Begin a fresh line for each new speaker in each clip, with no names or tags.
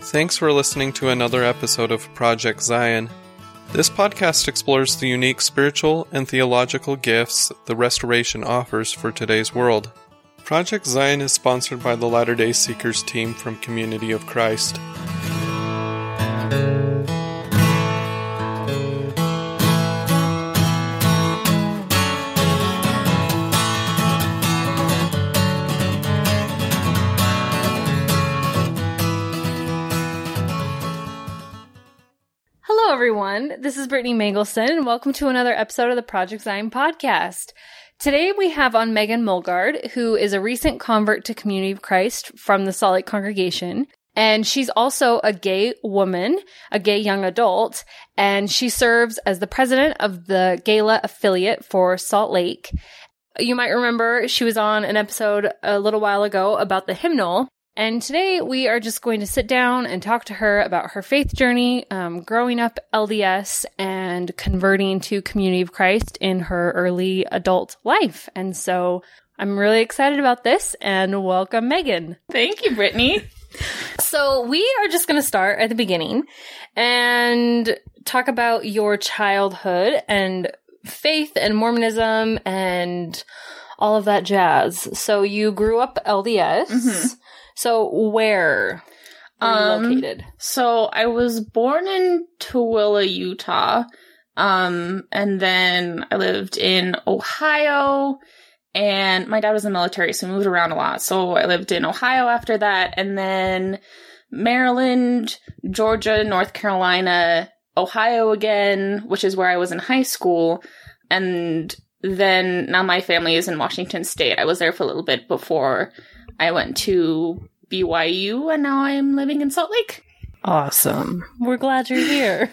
Thanks for listening to another episode of Project Zion. This podcast explores the unique spiritual and theological gifts the Restoration offers for today's world. Project Zion is sponsored by the Latter-day Seekers team from Community of Christ.
Hello, everyone. This is Brittany Mangelson, and welcome to another episode of the Project Zion podcast. Today, we have on Megan Mulgard, who is a recent convert to Community of Christ from the Salt Lake congregation. And she's also a gay woman, a gay young adult, and she serves as the president of the Gala affiliate for Salt Lake. You might remember she was on an episode a little while ago about the hymnal. And today we are just going to sit down and talk to her about her faith journey, growing up LDS and converting to Community of Christ in her early adult life. And so I'm really excited about this, and welcome, Megan.
Thank you, Brittany.
So we are just going to start at the beginning and talk about your childhood and faith and Mormonism and all of that jazz. So you grew up LDS. Mm-hmm. So where are you located?
So I was born in Tooele, Utah, and then I lived in Ohio, and my dad was in the military, so we moved around a lot. So I lived in Ohio after that, and then Maryland, Georgia, North Carolina, Ohio again, which is where I was in high school, and then now my family is in Washington State. I was there for a little bit before I went to BYU, and now I'm living in Salt Lake.
Awesome. We're glad you're here.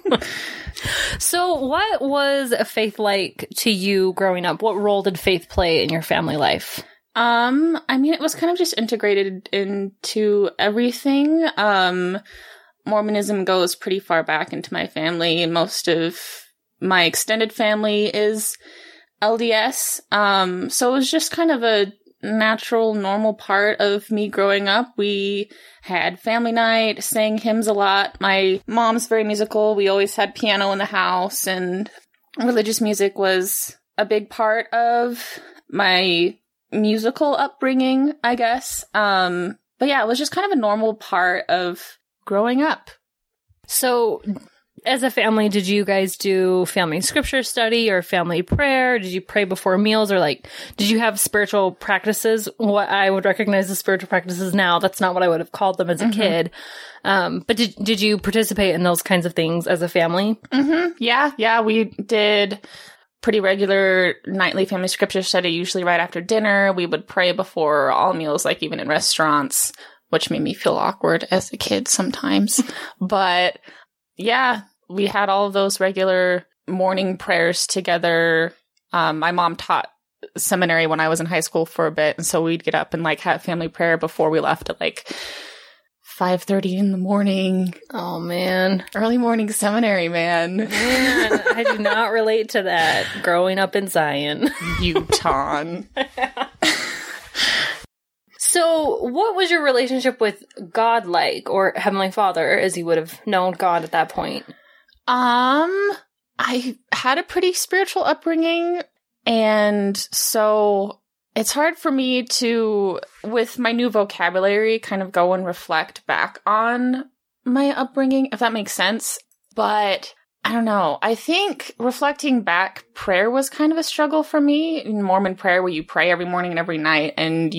So what was faith like to you growing up? What role did faith play in your family life?
I mean, it was kind of just integrated into everything. Mormonism goes pretty far back into my family. Most of my extended family is LDS. So it was just kind of a natural, normal part of me growing up. We had family night, sang hymns a lot. My mom's very musical. We always had piano in the house, and religious music was a big part of my musical upbringing, I guess. But yeah, it was just kind of a normal part of growing up.
So as a family, did you guys do family scripture study or family prayer? Did you pray before meals, or did you have spiritual practices? What I would recognize as spiritual practices now, that's not what I would have called them as a kid. But did you participate in those kinds of things as a family?
Mm-hmm. Yeah, we did pretty regular nightly family scripture study, usually right after dinner. We would pray before all meals, like even in restaurants, which made me feel awkward as a kid sometimes. But yeah, we had all of those regular morning prayers together. My mom taught seminary when I was in high school for a bit, and so we'd get up and have family prayer before we left at 5:30 in the morning.
Oh man,
early morning seminary, man.
I do not relate to that. Growing up in Zion,
Utah.
So, what was your relationship with God like, or Heavenly Father, as you would have known God at that point?
I had a pretty spiritual upbringing, and so it's hard for me to, with my new vocabulary, kind of go and reflect back on my upbringing, if that makes sense. But I don't know. I think reflecting back, prayer was kind of a struggle for me. In Mormon prayer, where you pray every morning and every night, and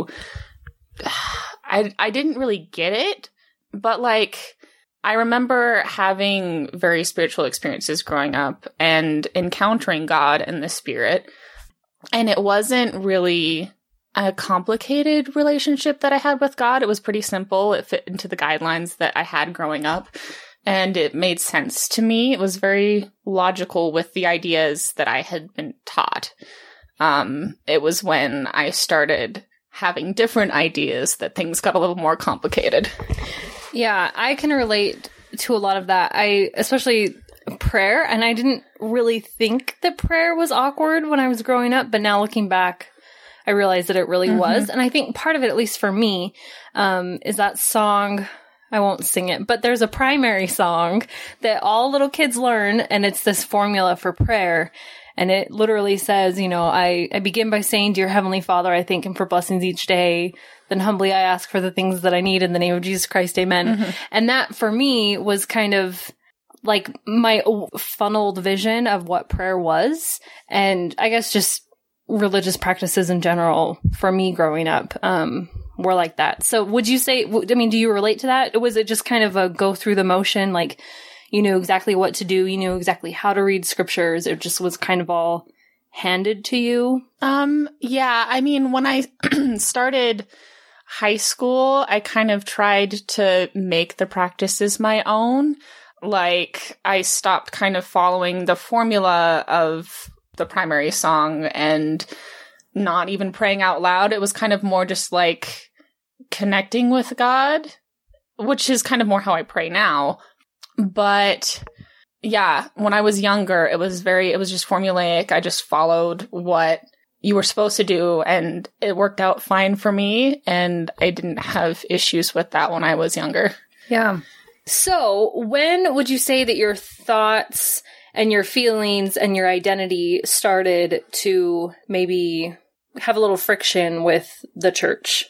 I didn't really get it, but I remember having very spiritual experiences growing up and encountering God and the Spirit. And it wasn't really a complicated relationship that I had with God. It was pretty simple. It fit into the guidelines that I had growing up, and it made sense to me. It was very logical with the ideas that I had been taught. It was when I started having different ideas that things got a little more complicated.
Yeah, I can relate to a lot of that. Especially prayer, and I didn't really think that prayer was awkward when I was growing up, but now looking back, I realized that it really was. And I think part of it, at least for me, is that song I won't sing it, but there's a primary song that all little kids learn, and it's this formula for prayer. And it literally says, I begin by saying, Dear Heavenly Father, I thank Him for blessings each day. Then humbly I ask for the things that I need in the name of Jesus Christ. Amen. Mm-hmm. And that for me was kind of like my funneled vision of what prayer was. And I guess just religious practices in general for me growing up, were like that. So would you say, do you relate to that? Was it just kind of a go through the motion? Like, you knew exactly what to do. You knew exactly how to read scriptures. It just was kind of all handed to you.
Yeah. I mean, when I started high school, I kind of tried to make the practices my own. Like, I stopped kind of following the formula of the primary song and not even praying out loud. It was kind of more just like connecting with God, which is kind of more how I pray now. But yeah, when I was younger, it was just formulaic. I just followed what you were supposed to do, and it worked out fine for me, and I didn't have issues with that when I was younger.
Yeah. So when would you say that your thoughts and your feelings and your identity started to maybe have a little friction with the church?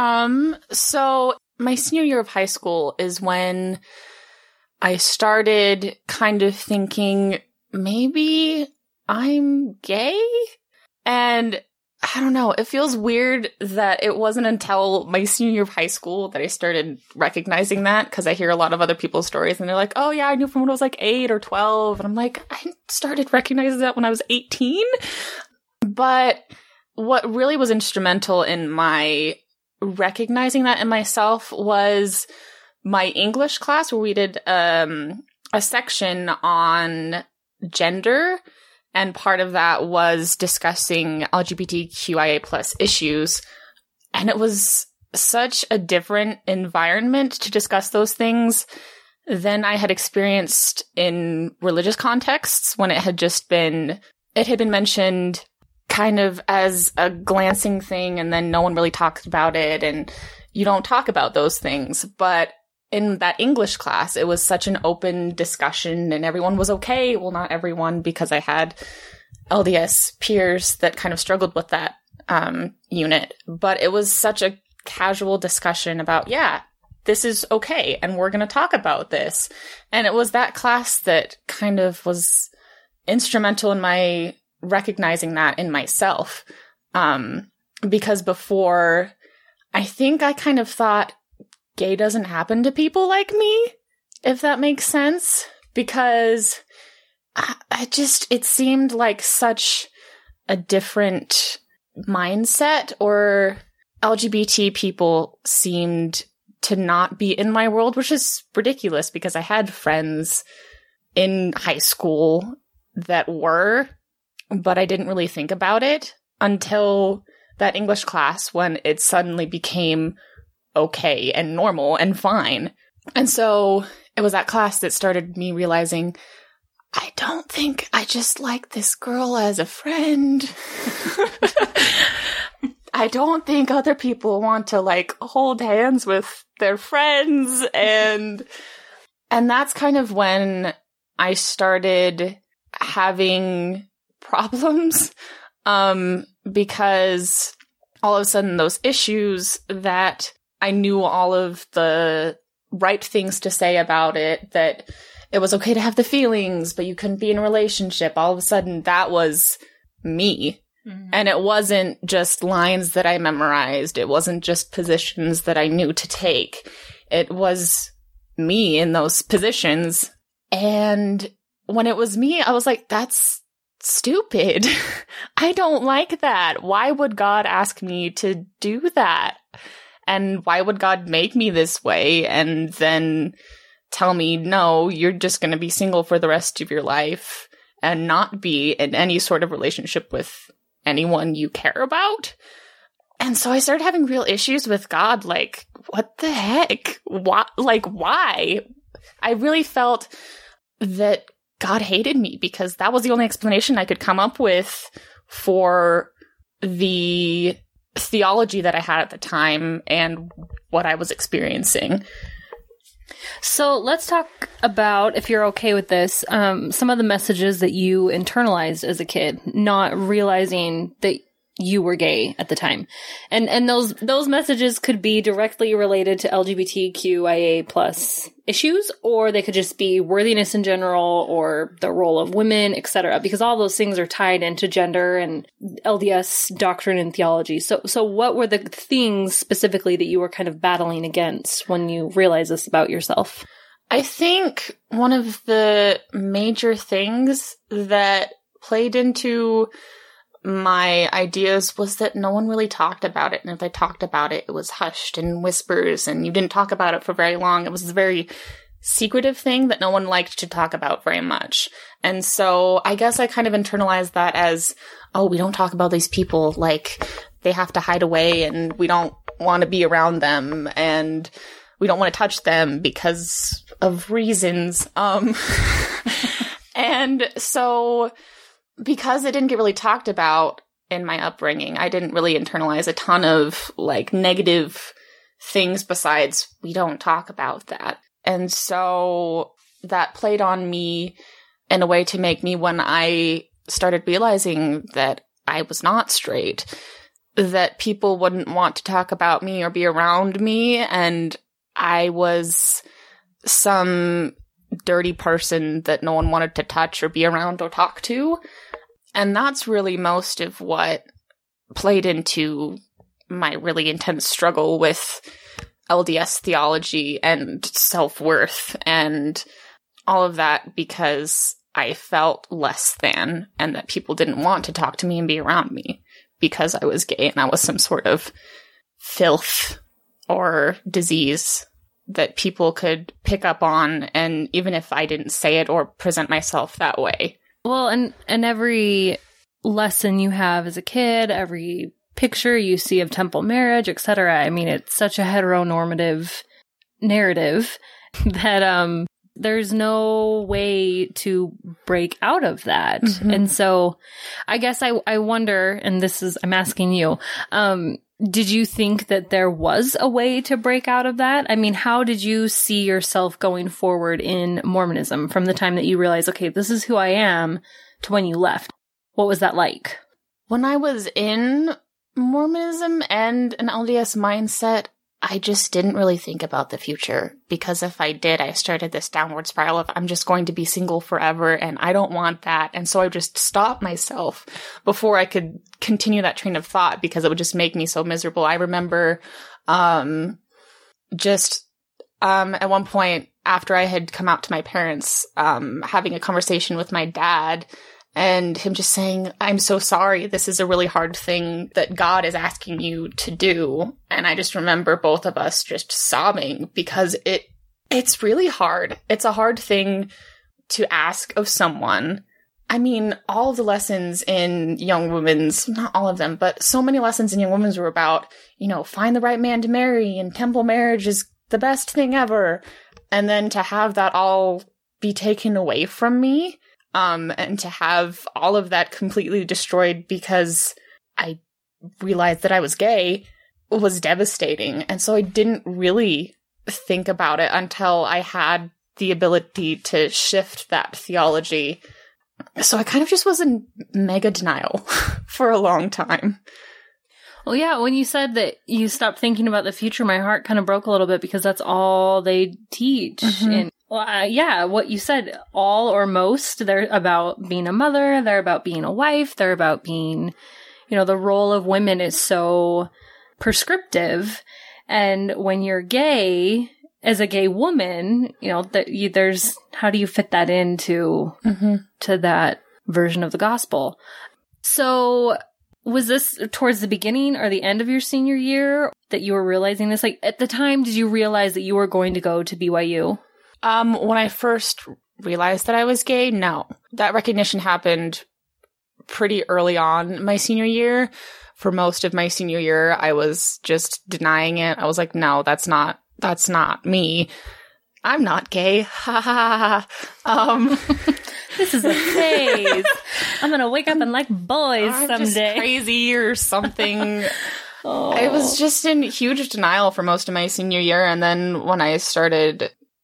So my senior year of high school is when I started kind of thinking, maybe I'm gay? And I don't know, it feels weird that it wasn't until my senior year of high school that I started recognizing that, because I hear a lot of other people's stories and they're like, oh yeah, I knew from when I was like 8 or 12. And I'm like, I started recognizing that when I was 18. But what really was instrumental in my recognizing that in myself was my English class, where we did a section on gender, and part of that was discussing LGBTQIA plus issues. And it was such a different environment to discuss those things than I had experienced in religious contexts, when it had been mentioned kind of as a glancing thing, and then no one really talked about it, and you don't talk about those things. But in that English class, it was such an open discussion, and everyone was okay. Well, not everyone, because I had LDS peers that kind of struggled with that unit. But it was such a casual discussion about, yeah, this is okay, and we're going to talk about this. And it was that class that kind of was instrumental in my recognizing that in myself. Because before, I think I kind of thought, gay doesn't happen to people like me, if that makes sense, because it seemed like such a different mindset, or LGBT people seemed to not be in my world, which is ridiculous because I had friends in high school that were, but I didn't really think about it until that English class, when it suddenly became okay and normal and fine. And so it was that class that started me realizing, I don't think I just like this girl as a friend. I don't think other people want to like hold hands with their friends. And that's kind of when I started having problems, because all of a sudden those issues that I knew all of the right things to say about it, that it was okay to have the feelings, but you couldn't be in a relationship. All of a sudden, that was me. Mm-hmm. And it wasn't just lines that I memorized. It wasn't just positions that I knew to take. It was me in those positions. And when it was me, I was like, that's stupid. I don't like that. Why would God ask me to do that? And why would God make me this way and then tell me, no, you're just going to be single for the rest of your life and not be in any sort of relationship with anyone you care about? And so I started having real issues with God. Like, what the heck? Why? I really felt that God hated me because that was the only explanation I could come up with for the theology that I had at the time and what I was experiencing.
So let's talk about, if you're okay with this, some of the messages that you internalized as a kid, not realizing that you were gay at the time. And those messages could be directly related to LGBTQIA plus issues, or they could just be worthiness in general, or the role of women, etc. Because all those things are tied into gender and LDS doctrine and theology. So what were the things specifically that you were kind of battling against when you realized this about yourself?
I think one of the major things that played into my ideas was that no one really talked about it. And if they talked about it, it was hushed in whispers, and you didn't talk about it for very long. It was a very secretive thing that no one liked to talk about very much. And so I guess I kind of internalized that as, oh, we don't talk about these people, like they have to hide away and we don't want to be around them and we don't want to touch them because of reasons. And so because it didn't get really talked about in my upbringing, I didn't really internalize a ton of like negative things besides we don't talk about that. And so that played on me in a way to make me, when I started realizing that I was not straight, that people wouldn't want to talk about me or be around me, and I was some dirty person that no one wanted to touch or be around or talk to. And that's really most of what played into my really intense struggle with LDS theology and self-worth and all of that, because I felt less than, and that people didn't want to talk to me and be around me because I was gay and I was some sort of filth or disease that people could pick up on, and even if I didn't say it or present myself that way.
Well, and every lesson you have as a kid, every picture you see of temple marriage, etc. I mean, it's such a heteronormative narrative that there's no way to break out of that. Mm-hmm. And so I guess I wonder, and I'm asking you, did you think that there was a way to break out of that? I mean, how did you see yourself going forward in Mormonism from the time that you realized, okay, this is who I am, to when you left? What was that like?
When I was in Mormonism and an LDS mindset, I just didn't really think about the future, because if I did, I started this downward spiral of I'm just going to be single forever and I don't want that. And so I just stopped myself before I could continue that train of thought, because it would just make me so miserable. I remember at one point after I had come out to my parents, having a conversation with my dad, and him just saying, I'm so sorry. This is a really hard thing that God is asking you to do. And I just remember both of us just sobbing, because it's really hard. It's a hard thing to ask of someone. I mean, all of the lessons in Young Women's, not all of them, but so many lessons in Young Women's were about, find the right man to marry, and temple marriage is the best thing ever. And then to have that all be taken away from me, and to have all of that completely destroyed because I realized that I was gay, was devastating. And so I didn't really think about it until I had the ability to shift that theology. So I kind of just was in mega denial for a long time.
Well, yeah, when you said that you stopped thinking about the future, my heart kind of broke a little bit, because that's all they teach. Mm-hmm. And what you said, all or most, they're about being a mother, they're about being a wife, they're about being, the role of women is so prescriptive. And when you're gay, as a gay woman, there's, how do you fit that into to that version of the gospel? So was this towards the beginning or the end of your senior year that you were realizing this? Like, at the time, did you realize that you were going to go to BYU?
When I first realized that I was gay, no. That recognition happened pretty early on my senior year. For most of my senior year, I was just denying it. I was like, no, that's not me. I'm not gay. Ha ha ha.
This is a phase. I'm gonna wake up and like boys someday.
Just crazy or something. I was just in huge denial for most of my senior year, and then when I started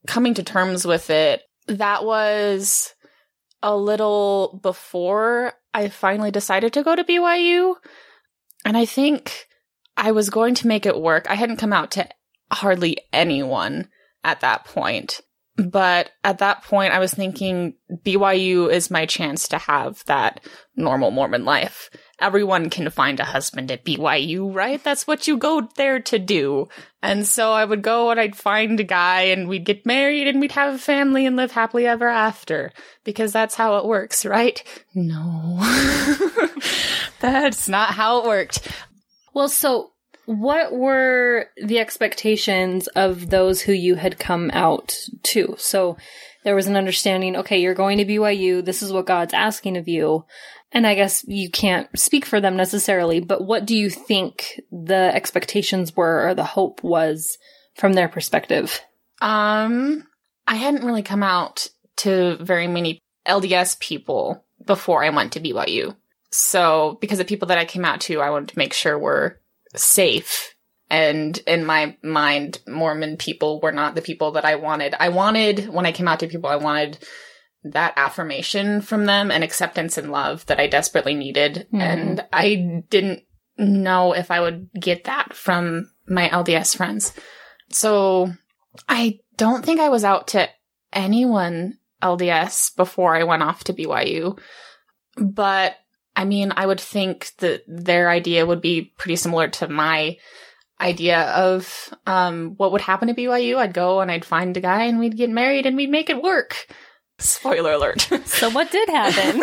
coming to terms with it, that was a little before I finally decided to go to BYU. And I think I was going to make it work. I hadn't come out to hardly anyone at that point. But at that point, I was thinking BYU is my chance to have that normal Mormon life. Everyone can find a husband at BYU, right? That's what you go there to do. And so I would go and I'd find a guy and we'd get married and we'd have a family and live happily ever after. Because that's how it works, right? No. That's not how it worked.
Well, so what were the expectations of those who you had come out to? So there was an understanding, okay, you're going to BYU, this is what God's asking of you. And I guess you can't speak for them necessarily, but what do you think the expectations were or the hope was from their perspective?
I hadn't really come out to very many LDS people before I went to BYU. So because the people that I came out to, I wanted to make sure were safe. And in my mind, Mormon people were not the people that I wanted. When I came out to people, I wanted that affirmation from them and acceptance and love that I desperately needed. Mm. And I didn't know if I would get that from my LDS friends. So I don't think I was out to anyone LDS before I went off to BYU. But I mean, I would think that their idea would be pretty similar to my idea of what would happen at BYU. I'd go and I'd find a guy and we'd get married and we'd make it work. Spoiler alert.
So what did happen?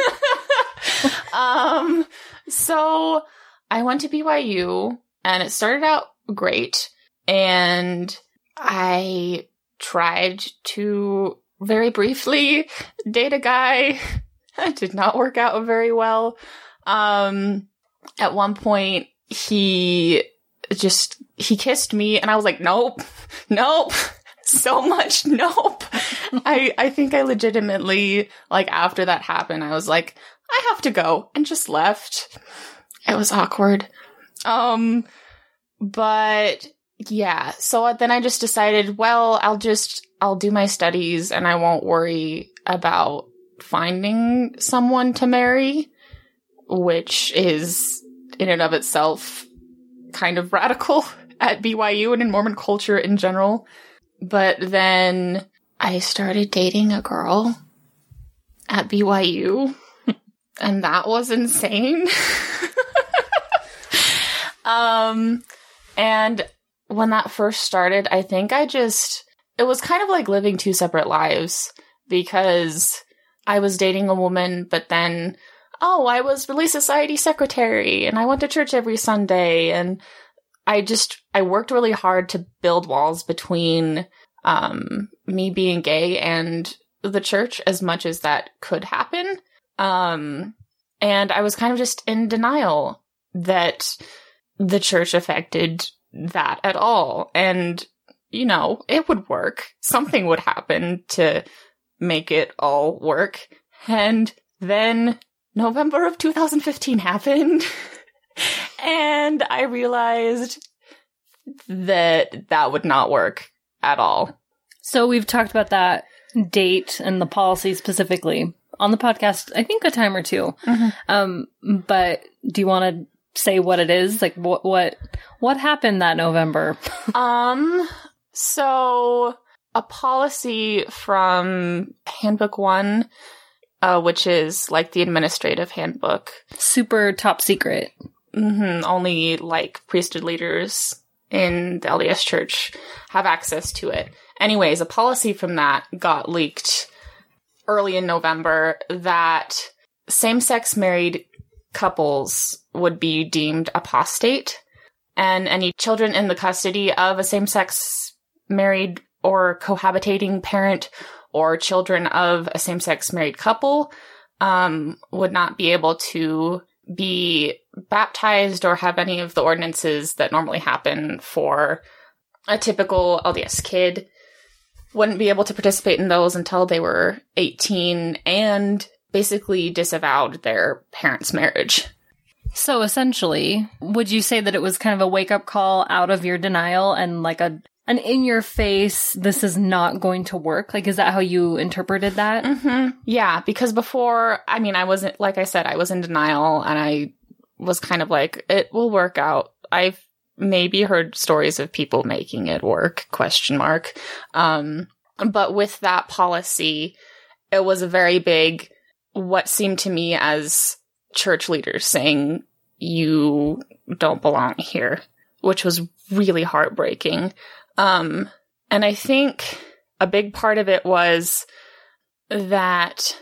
So I went to BYU and it started out great. And I tried to very briefly date a guy. It did not work out very well. At one point he kissed me and I was like, nope. So much nope. I think I legitimately, like, after that happened, I was like, I have to go, and just left. It was awkward. But yeah, so then I just decided, well, I'll do my studies and I won't worry about finding someone to marry, which is in and of itself kind of radical at BYU and in Mormon culture in general. But then I started dating a girl at BYU, and that was insane. And when that first started, I think it was kind of like living two separate lives, because I was dating a woman, but then, I was Relief Society secretary, and I went to church every Sunday, and I worked really hard to build walls between me being gay and the church as much as that could happen. And I was kind of just in denial that the church affected that at all. And, it would work. Something would happen to make it all work. And then November of 2015 happened. And I realized that would not work at all.
So we've talked about that date and the policy specifically on the podcast, I think a time or two. Mm-hmm. But do you want to say what it is? Like what happened that November?
So a policy from Handbook 1, which is like the administrative handbook.
Super top secret.
Mm-hmm. Only like priesthood leaders in the LDS Church have access to it. Anyways, a policy from that got leaked early in November that same-sex married couples would be deemed apostate, and any children in the custody of a same-sex married or cohabitating parent or children of a same-sex married couple would not be able to be baptized or have any of the ordinances that normally happen for a typical LDS kid. Wouldn't be able to participate in those until they were 18 and basically disavowed their parents' marriage.
So essentially, would you say that it was kind of a wake-up call out of your denial and like a an in your face, this is not going to work. Like, is that how you interpreted that?
Mm-hmm. Yeah, because before, I mean, I wasn't, like I said, I was in denial, and I was kind of like, it will work out. I've maybe heard stories of people making it work, ? But with that policy, it was a very big, what seemed to me as church leaders saying, you don't belong here, which was really heartbreaking. And I think a big part of it was that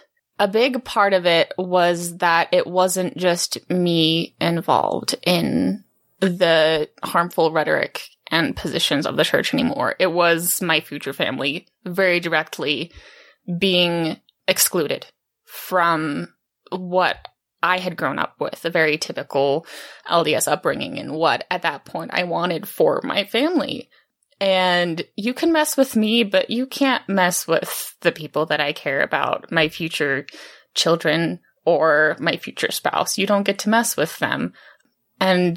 it wasn't just me involved in the harmful rhetoric and positions of the church anymore. It was my future family very directly being excluded from what I had grown up with, a very typical LDS upbringing, and what at that point I wanted for my family. And you can mess with me, but you can't mess with the people that I care about, my future children or my future spouse. You don't get to mess with them. And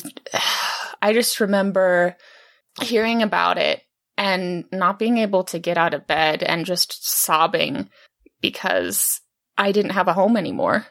I just remember hearing about it and not being able to get out of bed and just sobbing because I didn't have a home anymore.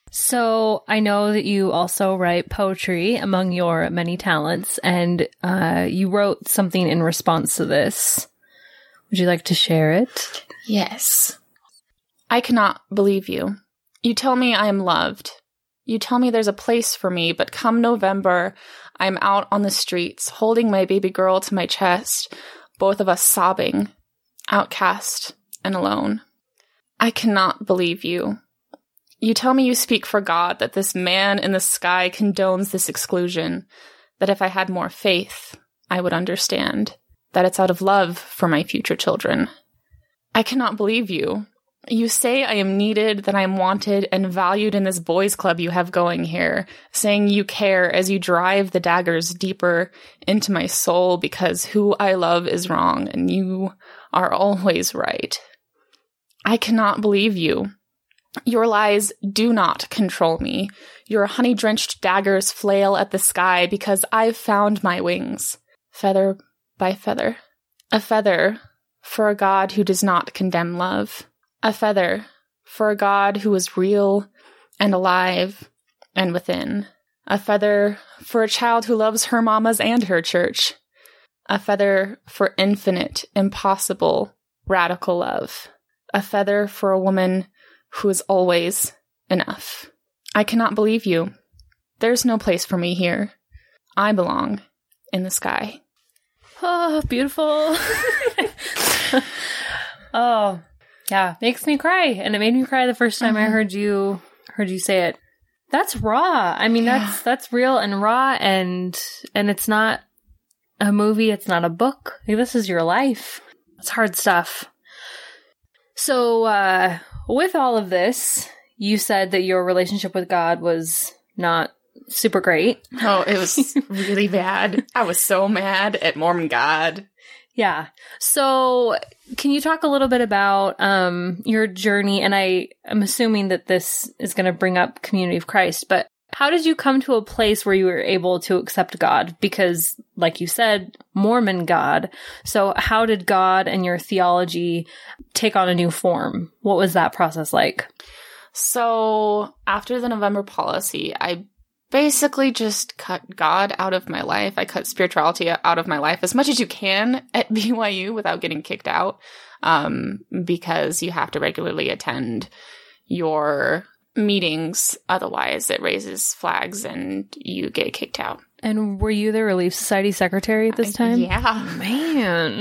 So I know that you also write poetry among your many talents, and you wrote something in response to this. Would you like to share it?
Yes. I cannot believe you. You tell me I am loved. You tell me there's a place for me, but come November, I'm out on the streets, holding my baby girl to my chest, both of us sobbing, outcast and alone. I cannot believe you. You tell me you speak for God, that this man in the sky condones this exclusion, that if I had more faith, I would understand, that it's out of love for my future children. I cannot believe you. You say I am needed, that I am wanted and valued in this boys' club you have going here, saying you care as you drive the daggers deeper into my soul because who I love is wrong and you are always right. I cannot believe you. Your lies do not control me. Your honey-drenched daggers flail at the sky because I've found my wings, feather by feather. A feather for a God who does not condemn love. A feather for a God who is real and alive and within. A feather for a child who loves her mamas and her church. A feather for infinite, impossible, radical love. A feather for a woman who is always enough. I cannot believe you. There's no place for me here. I belong in the sky.
Oh, beautiful. Oh, yeah, makes me cry. And it made me cry the first time I heard you say it. That's raw. I mean, that's real and raw, and it's not a movie, it's not a book. Like, this is your life. It's hard stuff. So, with all of this, you said that your relationship with God was not super great.
Oh, it was really bad. I was so mad at Mormon God.
Yeah. So can you talk a little bit about your journey? And I'm assuming that this is going to bring up Community of Christ, but how did you come to a place where you were able to accept God? Because, like you said, Mormon God. So how did God and your theology take on a new form? What was that process like?
So after the November policy, I basically just cut God out of my life. I cut spirituality out of my life as much as you can at BYU without getting kicked out, because you have to regularly attend your meetings. Otherwise, it raises flags and you get kicked out.
And were you the Relief Society secretary at this time?
Yeah.
Man.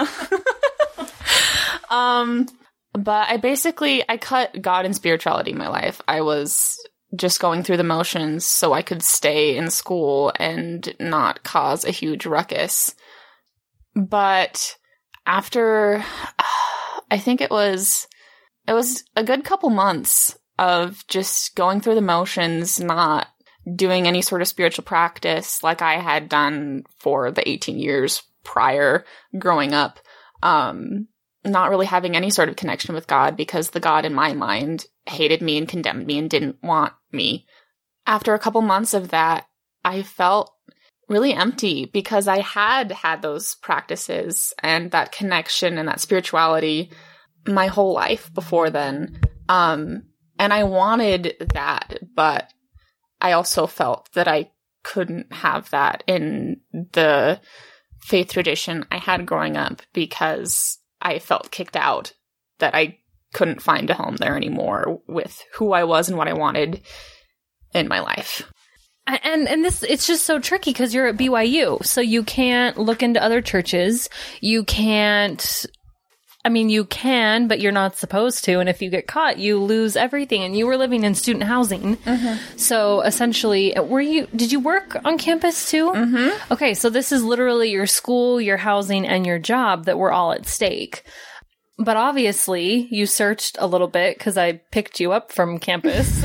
But I cut God and spirituality in my life. I was just going through the motions so I could stay in school and not cause a huge ruckus. But after, I think it was a good couple months of just going through the motions, not doing any sort of spiritual practice like I had done for the 18 years prior growing up. Not really having any sort of connection with God because the God in my mind hated me and condemned me and didn't want me. After a couple months of that, I felt really empty because I had those practices and that connection and that spirituality my whole life before then. And I wanted that, but I also felt that I couldn't have that in the faith tradition I had growing up because I felt kicked out, that I couldn't find a home there anymore with who I was and what I wanted in my life.
And this, it's just so tricky because you're at BYU, so you can't look into other churches. You can't, I mean, you can, but you're not supposed to. And if you get caught, you lose everything. And you were living in student housing. Mm-hmm. So essentially, did you work on campus too? Mm-hmm. Okay. So this is literally your school, your housing, and your job that were all at stake. But obviously you searched a little bit because I picked you up from campus.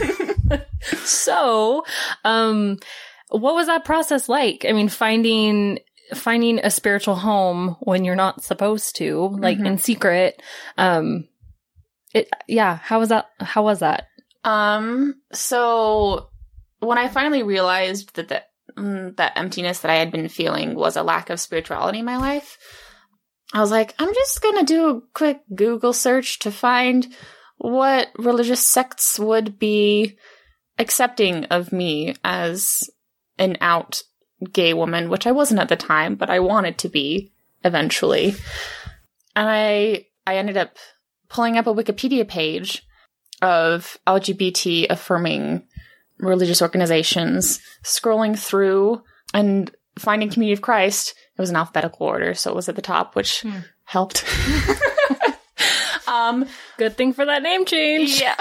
So, what was that process like? I mean, finding a spiritual home when you're not supposed to, like in secret. How was that?
So when I finally realized that emptiness that I had been feeling was a lack of spirituality in my life, I was like, I'm just going to do a quick Google search to find what religious sects would be accepting of me as an out gay woman, which I wasn't at the time, but I wanted to be eventually. And I ended up pulling up a Wikipedia page of LGBT affirming religious organizations, scrolling through and finding Community of Christ. It was in alphabetical order, so it was at the top, which helped.
Good thing for that name change.
Yeah.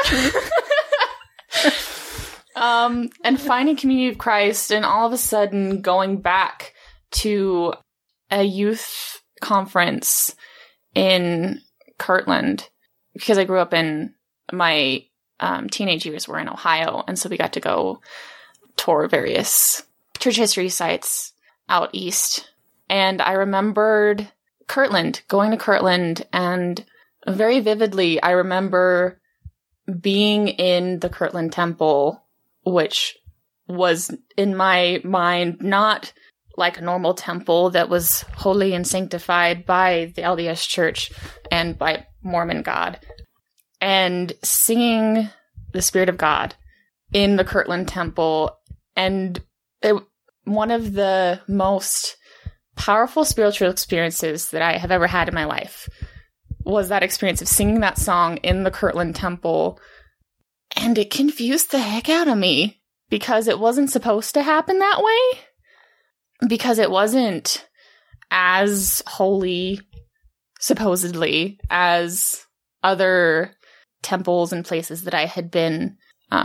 And finding Community of Christ, and all of a sudden going back to a youth conference in Kirtland, because I grew up in my teenage years were in Ohio, and so we got to go tour various church history sites out east. And I remembered going to Kirtland, and very vividly, I remember being in the Kirtland Temple, which was in my mind not like a normal temple that was holy and sanctified by the LDS Church and by Mormon God, and singing the Spirit of God in the Kirtland Temple. And one of the most powerful spiritual experiences that I have ever had in my life was that experience of singing that song in the Kirtland Temple. And it confused the heck out of me because it wasn't supposed to happen that way. Because it wasn't as holy, supposedly, as other temples and places that I had been.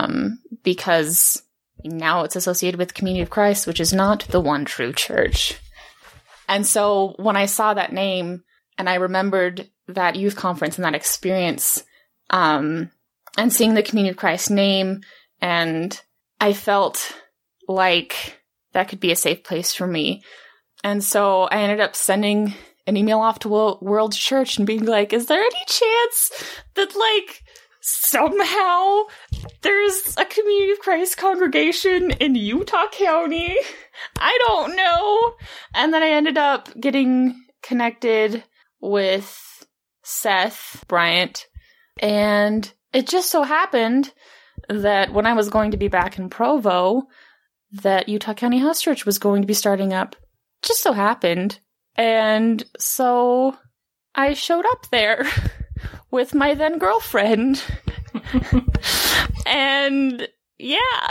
Because now it's associated with Community of Christ, which is not the one true church. And so when I saw that name and I remembered that youth conference and that experience, and seeing the Community of Christ name, and I felt like that could be a safe place for me. And so I ended up sending an email off to World Church and being like, is there any chance that, like, somehow there's a Community of Christ congregation in Utah County? I don't know. And then I ended up getting connected with Seth Bryant, and it just so happened that when I was going to be back in Provo, that Utah County House Church was going to be starting up. Just so happened. And so I showed up there with my then girlfriend. And yeah.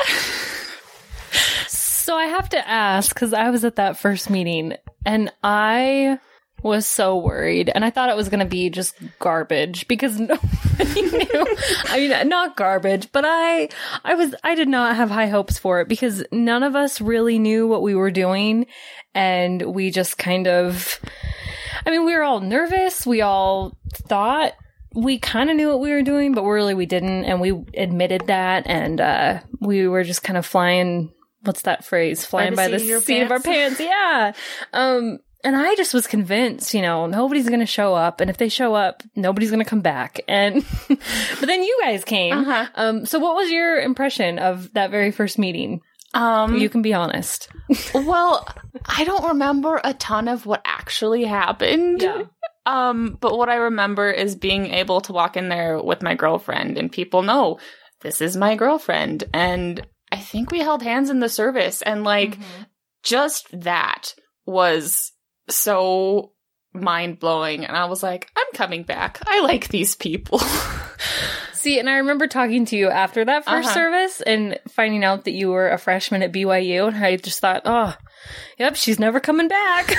So I have to ask, because I was at that first meeting and I was so worried, and I thought it was going to be just garbage because nobody knew. I mean, not garbage, but I did not have high hopes for it because none of us really knew what we were doing, and we just kind of, I mean, we were all nervous. We all thought we kind of knew what we were doing, but really we didn't, and we admitted that, and we were just kind of flying. What's that phrase? Flying by the seat of our pants. Yeah. And I just was convinced, nobody's going to show up. And if they show up, nobody's going to come back. And, but then you guys came. Uh-huh. So what was your impression of that very first meeting? You can be honest.
Well, I don't remember a ton of what actually happened.
Yeah.
But what I remember is being able to walk in there with my girlfriend and people know this is my girlfriend. And I think we held hands in the service. And like, just that was so mind blowing. And I was like, I'm coming back. I like these people.
See, and I remember talking to you after that first service and finding out that you were a freshman at BYU. And I just thought, oh, yep, she's never coming back.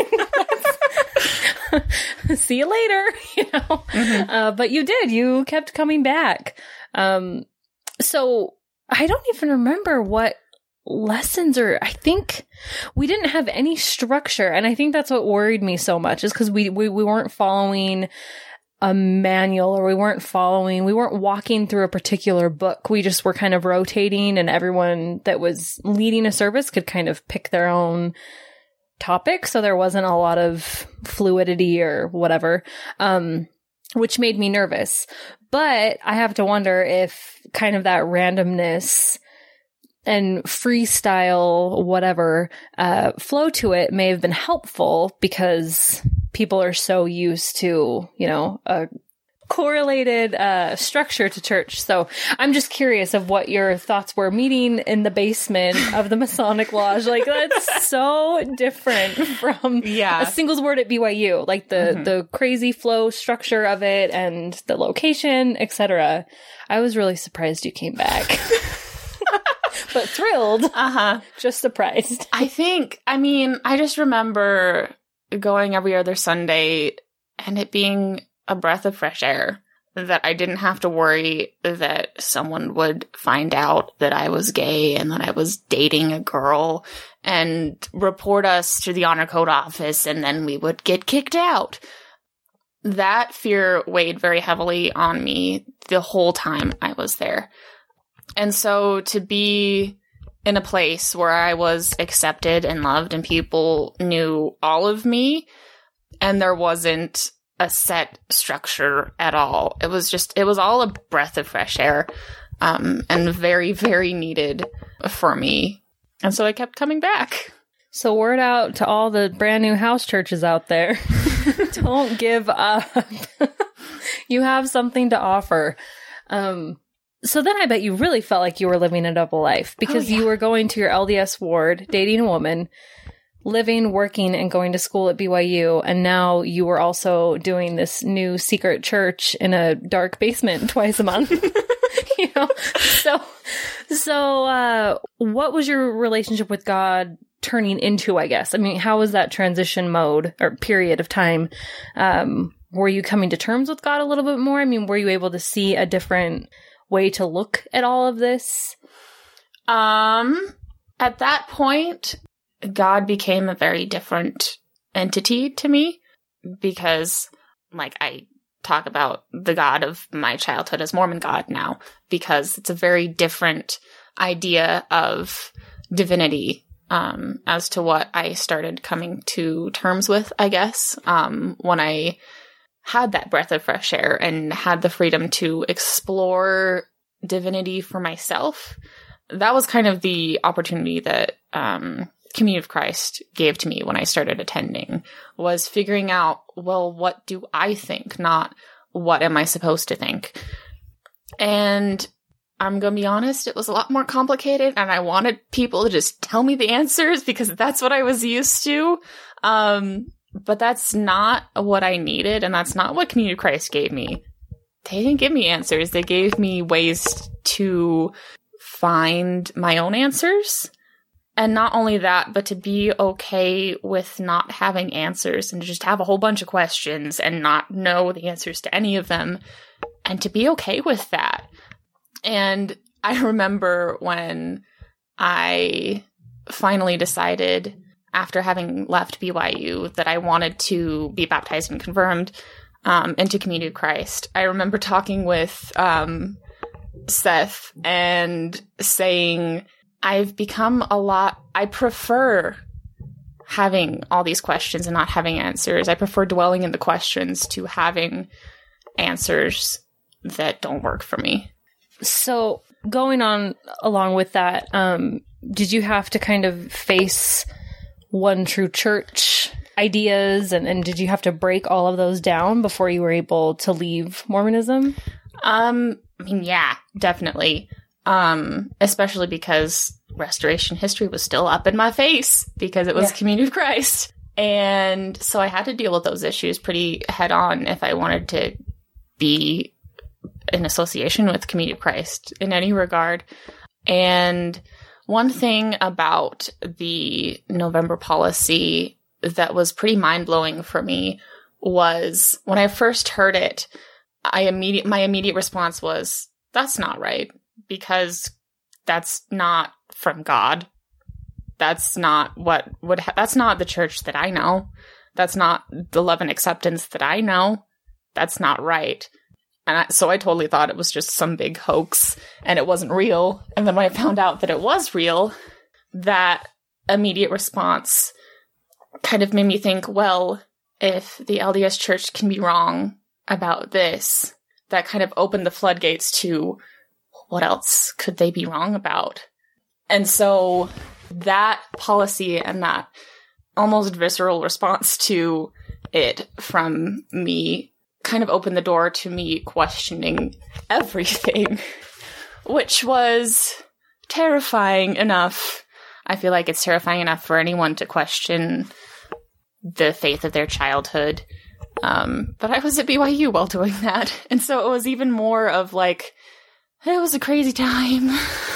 See you later, you know. But you did. You kept coming back. So I don't even remember what lessons I think we didn't have any structure. And I think that's what worried me so much is because we weren't following a manual or we weren't walking through a particular book. We just were kind of rotating and everyone that was leading a service could kind of pick their own topic. So there wasn't a lot of fluidity or whatever, which made me nervous. But I have to wonder if kind of that randomness and freestyle, whatever, flow to it may have been helpful because people are so used to, you know, a correlated structure to church. So I'm just curious of what your thoughts were meeting in the basement of the Masonic Lodge. Like, that's so different from a singles word at BYU, like the crazy flow structure of it and the location, etc. I was really surprised you came back. But thrilled. Just surprised.
I just remember going every other Sunday and it being a breath of fresh air, that I didn't have to worry that someone would find out that I was gay and that I was dating a girl and report us to the honor code office and then we would get kicked out. That fear weighed very heavily on me the whole time I was there. And so to be in a place where I was accepted and loved and people knew all of me and there wasn't a set structure at all. It was all a breath of fresh air, and very, very needed for me. And so I kept coming back.
So word out to all the brand new house churches out there. Don't give up. You have something to offer. So then I bet you really felt like you were living a double life because you were going to your LDS ward, dating a woman, living, working, and going to school at BYU. And now you were also doing this new secret church in a dark basement twice a month. You know? So what was your relationship with God turning into, I guess? I mean, how was that transition mode or period of time? Were you coming to terms with God a little bit more? I mean, were you able to see a different way to look at all of this?
At that point, God became a very different entity to me because, like, I talk about the God of my childhood as Mormon God now because it's a very different idea of divinity as to what I started coming to terms with, I guess, when I had that breath of fresh air and had the freedom to explore divinity for myself. That was kind of the opportunity that Community of Christ gave to me when I started attending, was figuring out, well, what do I think, not what am I supposed to think? And I'm going to be honest, it was a lot more complicated, and I wanted people to just tell me the answers because that's what I was used to. But that's not what I needed, and that's not what Community of Christ gave me. They didn't give me answers. They gave me ways to find my own answers. And not only that, but to be okay with not having answers and to just have a whole bunch of questions and not know the answers to any of them, and to be okay with that. And I remember when I finally decided, after having left BYU, that I wanted to be baptized and confirmed into Community of Christ. I remember talking with Seth and saying, I've become I prefer having all these questions and not having answers. I prefer dwelling in the questions to having answers that don't work for me.
So going on along with that, did you have to kind of face one true church ideas, and did you have to break all of those down before you were able to leave Mormonism?
I mean, yeah, definitely. Especially because Restoration history was still up in my face because it was Community of Christ. And so I had to deal with those issues pretty head on if I wanted to be in association with Community of Christ in any regard. And one thing about the November policy that was pretty mind-blowing for me was when I first heard it, my immediate response was, that's not right, because that's not from God. That's not that's not the church that I know. That's not the love and acceptance that I know. That's not right. And so I totally thought it was just some big hoax and it wasn't real. And then when I found out that it was real, that immediate response kind of made me think, well, if the LDS Church can be wrong about this, that kind of opened the floodgates to what else could they be wrong about? And so that policy and that almost visceral response to it from me kind of opened the door to me questioning everything, which was terrifying enough. I feel like it's terrifying enough for anyone to question the faith of their childhood. But I was at BYU while doing that. And so it was even more of like, it was a crazy time.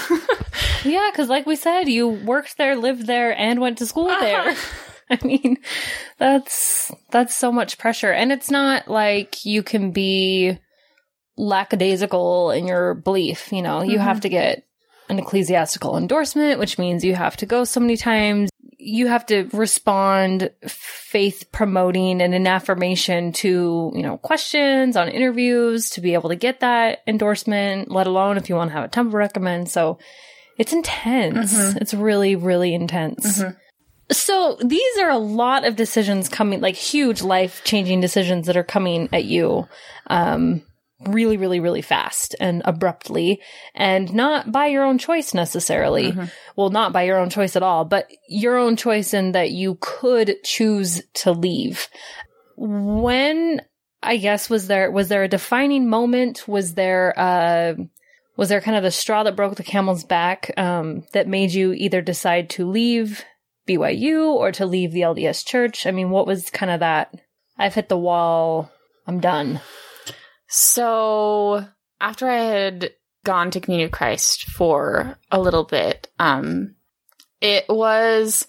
Yeah, because like we said, you worked there, lived there, and went to school there. I mean, that's so much pressure. And it's not like you can be lackadaisical in your belief, you know. You have to get an ecclesiastical endorsement, which means you have to go so many times. You have to respond faith promoting and an affirmation to, you know, questions on interviews to be able to get that endorsement, let alone if you want to have a temple recommend. So it's intense. It's really, really intense. So these are a lot of decisions coming, like huge life-changing decisions that are coming at you really, really, really fast and abruptly, and not by your own choice necessarily. Well, not by your own choice at all, but your own choice in that you could choose to leave. When, I guess, was there a defining moment? Was there kind of the straw that broke the camel's back that made you either decide to leave BYU or to leave the LDS Church? I mean, what was kind of that, I've hit the wall, I'm done?
So after I had gone to Community of Christ for a little bit, it was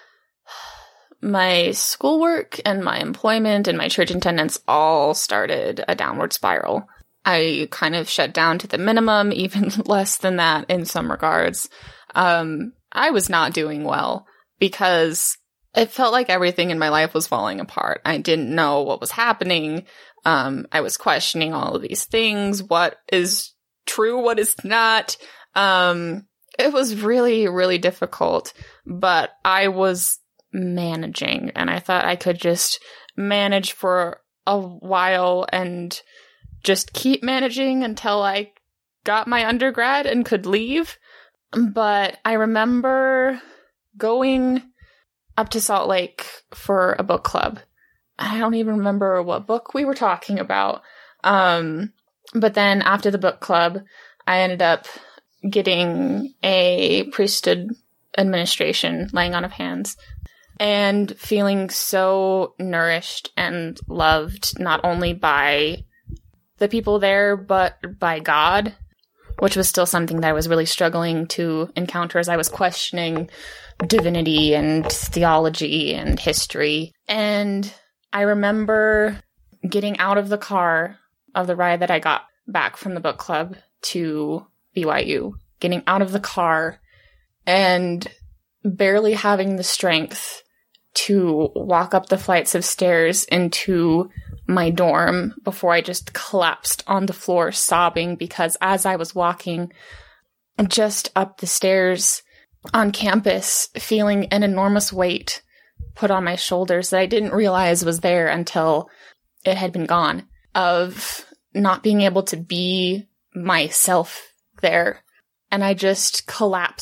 my schoolwork and my employment and my church attendance all started a downward spiral. I kind of shut down to the minimum, even less than that in some regards. I was not doing well because it felt like everything in my life was falling apart. I didn't know what was happening. I was questioning all of these things. What is true? What is not? It was really, really difficult, but I was managing, and I thought I could just manage for a while and just keep managing until I got my undergrad and could leave. But I remember going up to Salt Lake for a book club. I don't even remember what book we were talking about. But then after the book club, I ended up getting a priesthood administration, laying on of hands, and feeling so nourished and loved, not only by the people there, but by God, which was still something that I was really struggling to encounter as I was questioning divinity and theology and history. And I remember getting out of the car of the ride that I got back from the book club to BYU, getting out of the car and barely having the strength to walk up the flights of stairs into my dorm before I just collapsed on the floor sobbing, because as I was walking just up the stairs on campus, feeling an enormous weight put on my shoulders that I didn't realize was there until it had been gone, of not being able to be myself there. And I just collapsed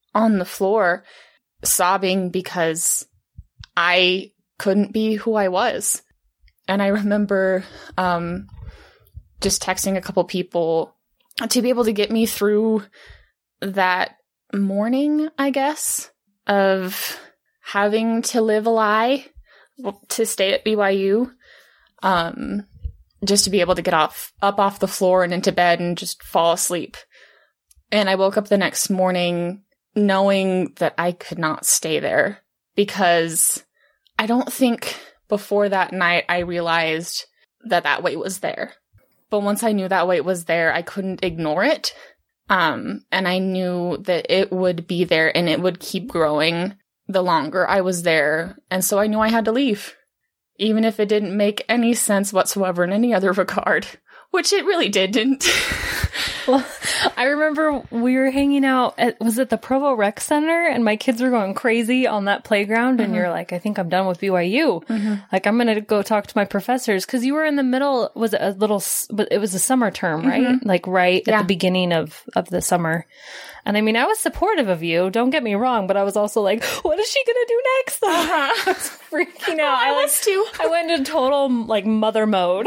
on the floor sobbing because I couldn't be who I was. And I remember just texting a couple people to be able to get me through that morning, I guess, of having to live a lie to stay at BYU. Just to be able to get up off the floor and into bed and just fall asleep. And I woke up the next morning knowing that I could not stay there, because I don't think before that night I realized that weight was there. But once I knew that weight was there, I couldn't ignore it. And I knew that it would be there and it would keep growing the longer I was there. And so I knew I had to leave, even if it didn't make any sense whatsoever in any other regard, which it really didn't.
Well, I remember we were hanging out was it the Provo Rec Center? And my kids were going crazy on that playground. And you're like, I think I'm done with BYU. Like, I'm going to go talk to my professors. Cause you were in the middle, was it it was a summer term, right? Like at the beginning of the summer. And I mean, I was supportive of you, don't get me wrong, but I was also like, what is she going to do next? I was freaking out.
I was too.
I went into total like mother mode.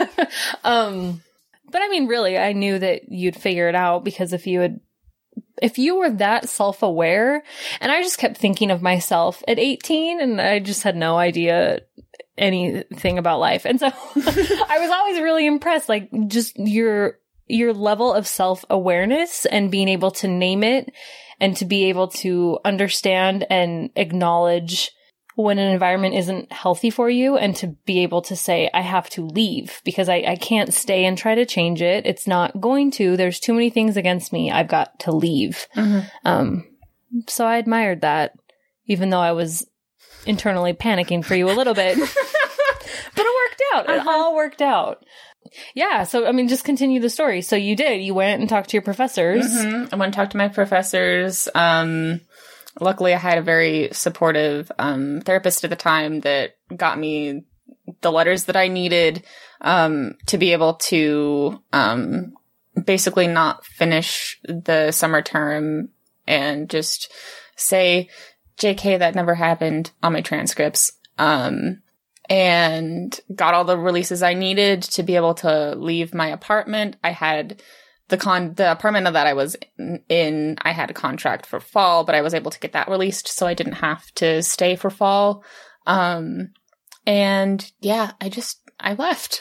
But I mean, really, I knew that you'd figure it out, because if you were that self-aware, and I just kept thinking of myself at 18, and I just had no idea anything about life. And so I was always really impressed, like just your level of self-awareness and being able to name it and to be able to understand and acknowledge when an environment isn't healthy for you, and to be able to say, I have to leave because I can't stay and try to change it. It's not going to. There's too many things against me. I've got to leave. So I admired that, even though I was internally panicking for you a little bit. But it worked out. It all worked out. Yeah. So, I mean, just continue the story. So you did. You went and talked to your professors.
I went and talked to my professors. Luckily, I had a very supportive therapist at the time that got me the letters that I needed to be able to basically not finish the summer term and just say, JK, that never happened on my transcripts. And got all the releases I needed to be able to leave my apartment. I had the apartment that I was in, I had a contract for fall, but I was able to get that released, so I didn't have to stay for fall. And yeah, I left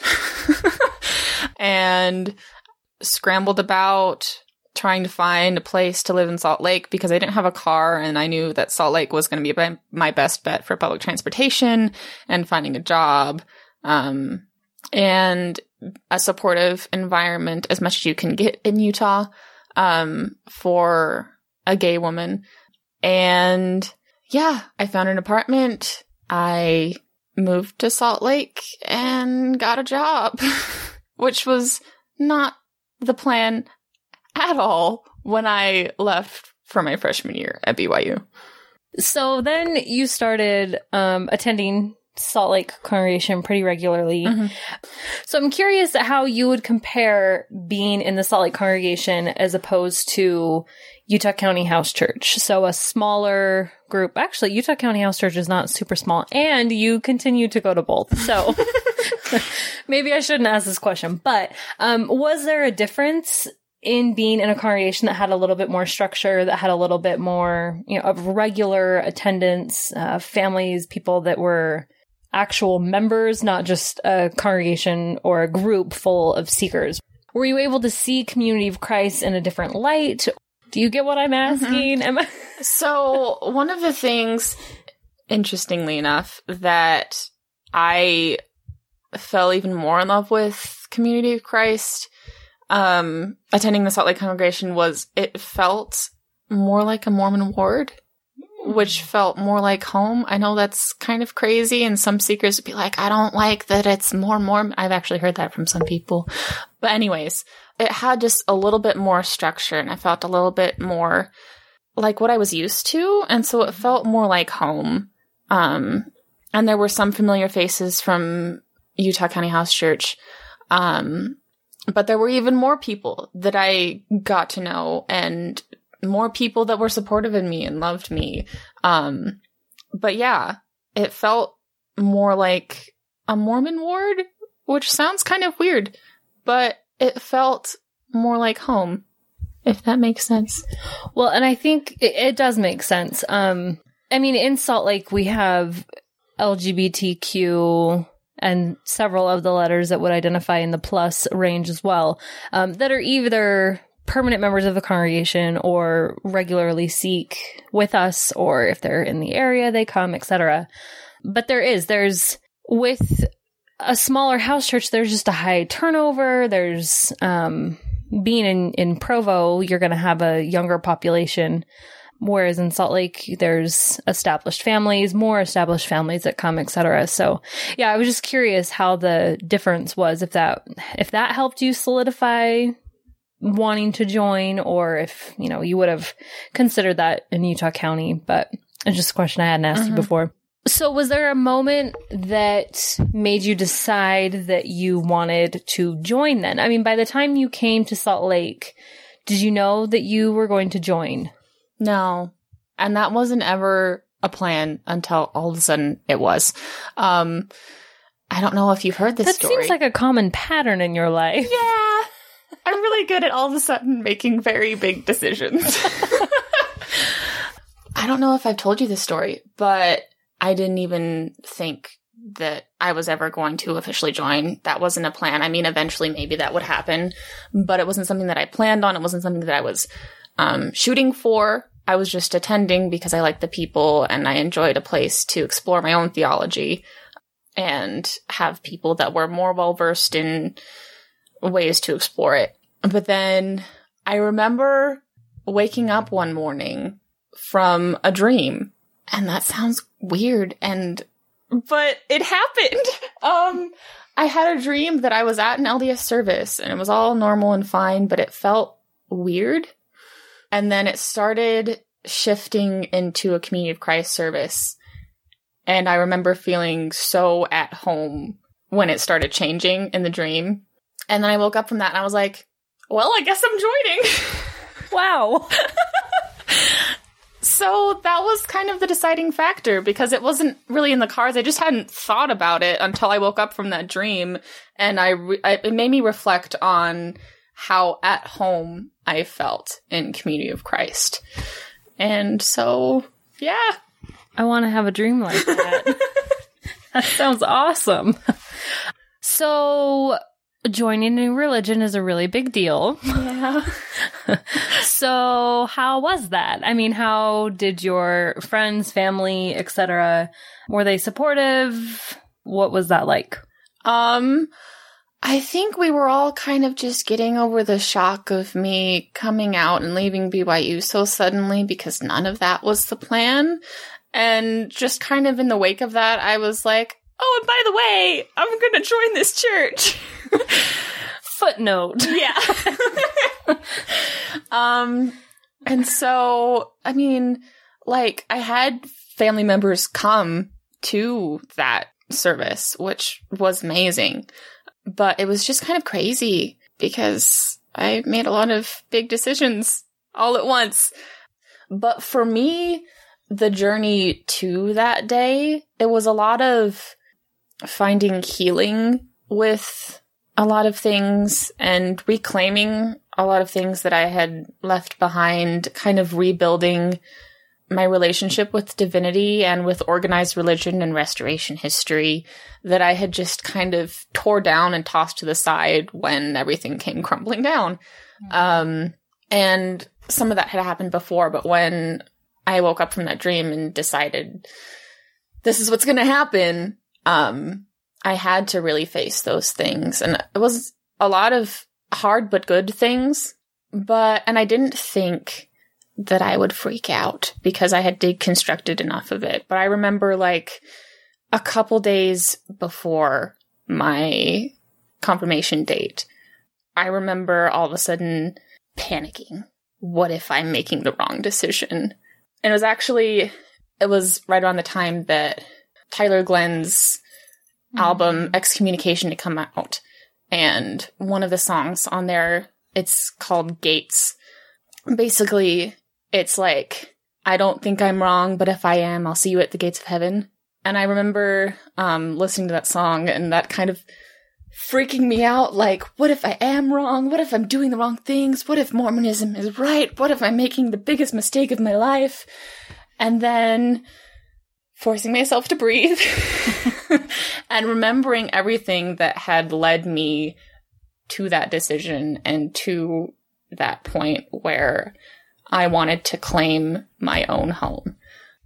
and scrambled about trying to find a place to live in Salt Lake, because I didn't have a car, and I knew that Salt Lake was going to be my best bet for public transportation and finding a job. And a supportive environment as much as you can get in Utah, for a gay woman. And yeah, I found an apartment. I moved to Salt Lake and got a job, which was not the plan at all when I left for my freshman year at BYU.
So then you started attending Salt Lake congregation pretty regularly. So I'm curious how you would compare being in the Salt Lake congregation as opposed to Utah County House Church. So a smaller group. Actually, Utah County House Church is not super small, and you continue to go to both. So maybe I shouldn't ask this question, but was there a difference in being in a congregation that had a little bit more structure, that had a little bit more, of regular attendance, families, people that were actual members, not just a congregation or a group full of seekers? Were you able to see Community of Christ in a different light? Do you get what I'm asking?
So one of the things, interestingly enough, that I fell even more in love with Community of Christ, attending the Salt Lake congregation, was it felt more like a Mormon ward, which felt more like home. I know that's kind of crazy, and some seekers would be like, I don't like that it's more Mormon. I've actually heard that from some people. But anyways, it had just a little bit more structure, and I felt a little bit more like what I was used to, and so it felt more like home. And there were some familiar faces from Utah County House Church, but there were even more people that I got to know and more people that were supportive of me and loved me. But yeah, it felt more like a Mormon ward, which sounds kind of weird, but it felt more like home, if that makes sense.
Well, and I think it does make sense. I mean, in Salt Lake, we have LGBTQ and several of the letters that would identify in the plus range as well, that are either permanent members of the congregation or regularly seek with us, or if they're in the area, they come, etc. But there's with a smaller house church, there's just a high turnover. There's, being in Provo, you're going to have a younger population. Whereas in Salt Lake, there's established families, more established families that come, etc. So, yeah, I was just curious how the difference was, if that helped you solidify wanting to join, or if, you would have considered that in Utah County. But it's just a question I hadn't asked you before. So was there a moment that made you decide that you wanted to join then? I mean, by the time you came to Salt Lake, did you know that you were going to join?
No. And that wasn't ever a plan until all of a sudden it was. I don't know if you've heard this story.
That seems like a common pattern in your life.
Yeah. I'm really good at all of a sudden making very big decisions. I don't know if I've told you this story, but I didn't even think that I was ever going to officially join. That wasn't a plan. I mean, eventually maybe that would happen, but it wasn't something that I planned on. It wasn't something that I was shooting for. I was just attending because I liked the people and I enjoyed a place to explore my own theology and have people that were more well-versed in ways to explore it. But then I remember waking up one morning from a dream, and that sounds weird, but it happened. I had a dream that I was at an LDS service and it was all normal and fine, but it felt weird. And then it started shifting into a Community of Christ service. And I remember feeling so at home when it started changing in the dream. And then I woke up from that and I was like, well, I guess I'm joining.
Wow.
So that was kind of the deciding factor, because it wasn't really in the cards. I just hadn't thought about it until I woke up from that dream. And it made me reflect on how at home I felt in Community of Christ. And so, yeah.
I want to have a dream like that. That sounds awesome. So, joining a religion is a really big deal.
Yeah.
So, how was that? I mean, how did your friends, family, etc., were they supportive? What was that like?
I think we were all kind of just getting over the shock of me coming out and leaving BYU so suddenly, because none of that was the plan. And just kind of in the wake of that, I was like, oh, and by the way, I'm going to join this church.
Footnote.
Yeah. And so, I mean, like, I had family members come to that service, which was amazing. But it was just kind of crazy because I made a lot of big decisions all at once. But for me, the journey to that day, it was a lot of finding healing with a lot of things and reclaiming a lot of things that I had left behind, kind of rebuilding my relationship with divinity and with organized religion and restoration history that I had just kind of tore down and tossed to the side when everything came crumbling down. And some of that had happened before, but when I woke up from that dream and decided this is what's going to happen, I had to really face those things. And it was a lot of hard but good things, and I didn't think that I would freak out because I had deconstructed enough of it. But I remember, like, a couple days before my confirmation date, I remember all of a sudden panicking. What if I'm making the wrong decision? And it was right around the time that Tyler Glenn's album Excommunication had come out. And one of the songs on there, it's called Gates. Basically, it's like, I don't think I'm wrong, but if I am, I'll see you at the gates of heaven. And I remember listening to that song and that kind of freaking me out, like, what if I am wrong? What if I'm doing the wrong things? What if Mormonism is right? What if I'm making the biggest mistake of my life? And then forcing myself to breathe and remembering everything that had led me to that decision and to that point where I wanted to claim my own home.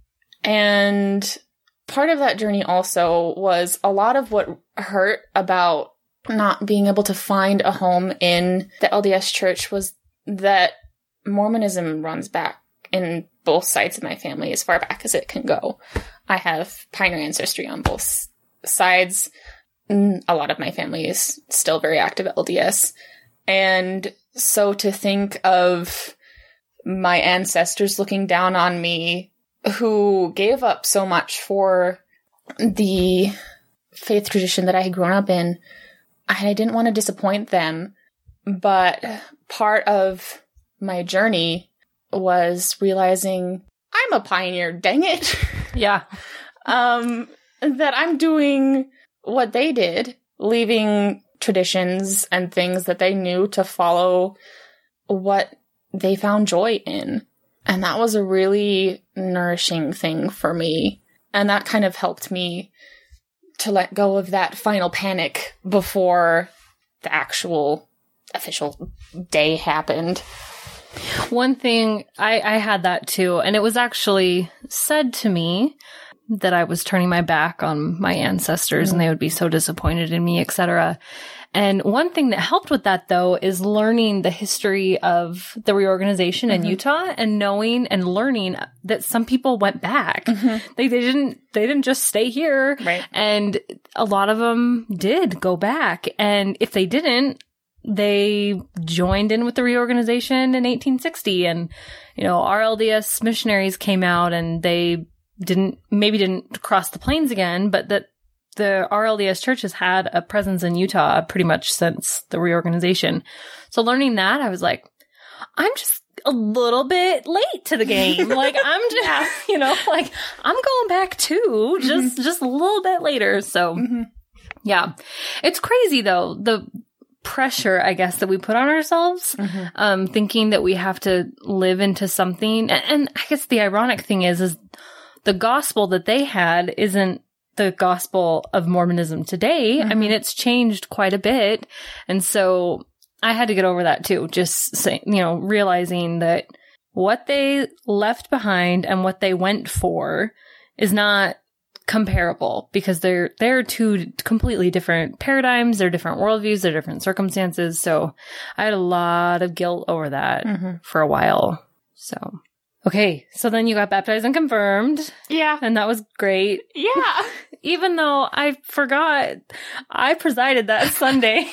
And part of that journey also was a lot of what hurt about not being able to find a home in the LDS church was that Mormonism runs back in both sides of my family as far back as it can go. I have pioneer ancestry on both sides. A lot of my family is still very active LDS. And so to think of my ancestors looking down on me who gave up so much for the faith tradition that I had grown up in, I didn't want to disappoint them. But part of my journey was realizing I'm a pioneer, dang it.
Yeah.
That I'm doing what they did, leaving traditions and things that they knew to follow what they found joy in. And that was a really nourishing thing for me. And that kind of helped me to let go of that final panic before the actual official day happened.
One thing, I had that too, and it was actually said to me that I was turning my back on my ancestors and they would be so disappointed in me, etc. And one thing that helped with that, though, is learning the history of the reorganization in Utah and knowing and learning that some people went back. They didn't just stay here.
Right.
And a lot of them did go back. And if they didn't, they joined in with the reorganization in 1860. And, you know, RLDS missionaries came out and they didn't cross the plains again, but that the RLDS church has had a presence in Utah pretty much since the reorganization. So learning that, I was like, I'm just a little bit late to the game. Like, I'm just, you know, like, I'm going back too, just a little bit later. So, yeah. It's crazy, though, the pressure, I guess, that we put on ourselves, thinking that we have to live into something. And I guess the ironic thing is the gospel that they had isn't the gospel of Mormonism today. I mean, it's changed quite a bit. And so I had to get over that too. Just saying, you know, realizing that what they left behind and what they went for is not comparable because they're two completely different paradigms. They're different worldviews. They're different circumstances. So I had a lot of guilt over that for a while. So, okay. So then you got baptized and confirmed.
Yeah.
And that was great.
Yeah.
Even though I forgot, I presided that Sunday